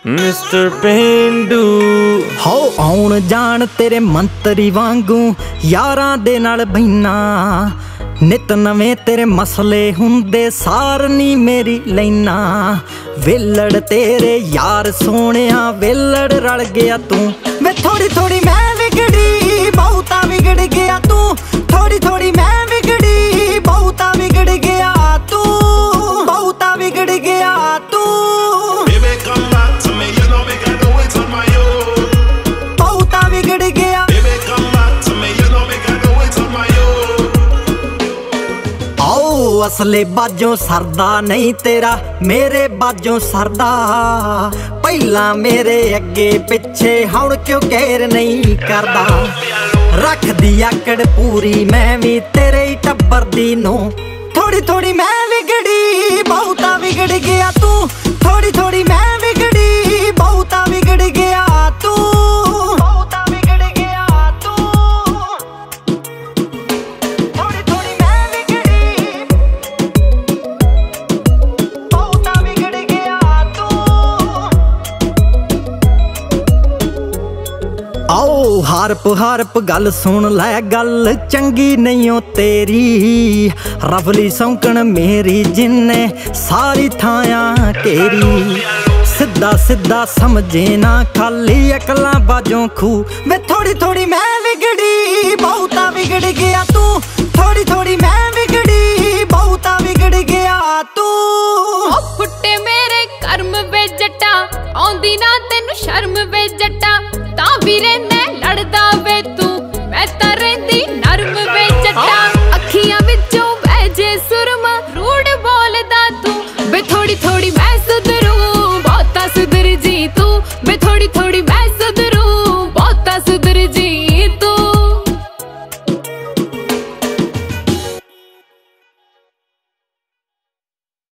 Mister ਪੇਂਡੂ ਹੋ ਆਉਣ ਜਾਣ ਤੇਰੇ ਮੰਤਰੀ ਵਾਂਗੂ ਯਾਰਾਂ ਦੇ ਨਾਲ ਬਹਿਨਾ। ਨਿਤ ਨਵੇਂ ਤੇਰੇ ਮਸਲੇ ਹੁੰਦੇ ਸਾਰ ਨੀ ਮੇਰੀ ਲੈਨਾ। ਵੇਲੜ ਤੇਰੇ ਯਾਰ ਸੋਹਣਿਆ ਵੇਲੜ ਰਲ ਗਿਆ ਤੂੰ ਵੇ। ਥੋੜੀ ਥੋੜੀ ਮੈਂ ਵਿਗੜੀ ਬਹੁਤਾ ਵਿਗੜ ਗਿਆ ਤੂੰ। ਥੋੜੀ ਥੋੜੀ ਮੈਂ ਵਿਗੜੀ ਬਹੁਤਾ ਵਿਗੜ ਗਿਆ ਤੂੰ। ਬਹੁਤਾ ਵਿਗੜ ਗਿਆ ਤੂੰ। ਬਹੁਤਾ ਵਿਗੜ ਗਿਆ। ਆਓ ਅਸਲੇ ਬਾਜੋਂ ਸਰਦਾ ਨਹੀਂ ਤੇਰਾ ਮੇਰੇ ਬਾਜੋਂ ਸਰਦਾ। ਪਹਿਲਾਂ ਮੇਰੇ ਅੱਗੇ ਪਿੱਛੇ ਹੁਣ ਕਿਉਂ ਕਹਿਰ ਨਹੀਂ ਕਰਦਾ। ਰੱਖਦੀ ਆਕੜ ਪੂਰੀ ਮੈਂ ਵੀ ਤੇਰੇ ਹੀ ਟੱਬਰ ਦੀ ਨੂੰ। ਥੋੜੀ ਥੋੜੀ ਮੈਂ ਵਿਗੜੀ ਬਹੁਤਾ ਵਿਗੜ ਗਿਆ ਤੂੰ। ਥੋੜੀ ਥੋੜੀ ਮੈਂ ਵਿਗੜੀ ਬਹੁਤਾ ਵਿਗੜ ਗਿਆ ਤੂੰ। ਬਹੁਤਾ ਵਿਗੜ ਗਿਆ ਤੂੰ। ਥੋੜੀ ਥੋੜੀ ਮੈਂ ਵਿਗੜੀ ਬਹੁਤਾ ਵਿਗੜ ਗਿਆ ਤੂੰ। ਆਓ ਹਾਰਪ ਗੱਲ ਸੁਣ ਲੈ ਗੱਲ ਚੰਗੀ ਨਹੀਂ ਓ ਤੇਰੀ। ਰਫਲੀ ਸੌਂਕਣ ਮੇਰੀ ਜਿੰਨੇ ਸਾਰੀ ਥਾਂ ਘੇਰੀ। ਸਿੱਧਾ ਸਿੱਧਾ ਸਮਝੇ ਨਾ ਖਾਲੀ ਅਕਲਾਂ ਬਾਜੋਂ ਖੂ ਵੇ। ਥੋੜੀ ਥੋੜੀ ਮੈਂ ਵਿਗੜੀ ਬਹੁਤਾ ਵਿਗੜ ਗਿਆ ਤੂੰ। ਥੋੜੀ ਥੋੜੀ ਮੈਂ ਵਿਗੜੀ ਬਹੁਤਾ ਵਿਗੜ ਗਿਆ ਤੂੰ। ਓ ਫੁੱਟੇ ਮੇਰੇ ਕਰਮ ਵੇ ਜੱਟਾ ਆਉਂਦੀ ਨਾ ਤੈਨੂੰ ਸ਼ਰਮ ਵੇ ਜੱਟਾ। ਤਾਂ ਵੀ ਰਹਿੰਦਾ ਲੜਦਾ ਵੇ ਤੂੰ ਮੈਂ ਤਾਂ ਰਹਿੰਦੀ ਨਰਮ ਵੇ ਜੱਟਾ। ਅੱਖੀਆਂ ਵਿੱਚੋਂ ਵਹਿ ਜੇ ਸੁਰਮਾ ਰੂੜ ਬੋਲਦਾ ਤੂੰ ਵੇ। ਥੋੜੀ ਥੋੜੀ ਮੈਂ ਸੁਧਰੂ ਬਹੁਤਾ ਸੁਧਰ ਜੀ ਤੂੰ ਵੇ। ਥੋੜੀ ਥੋੜੀ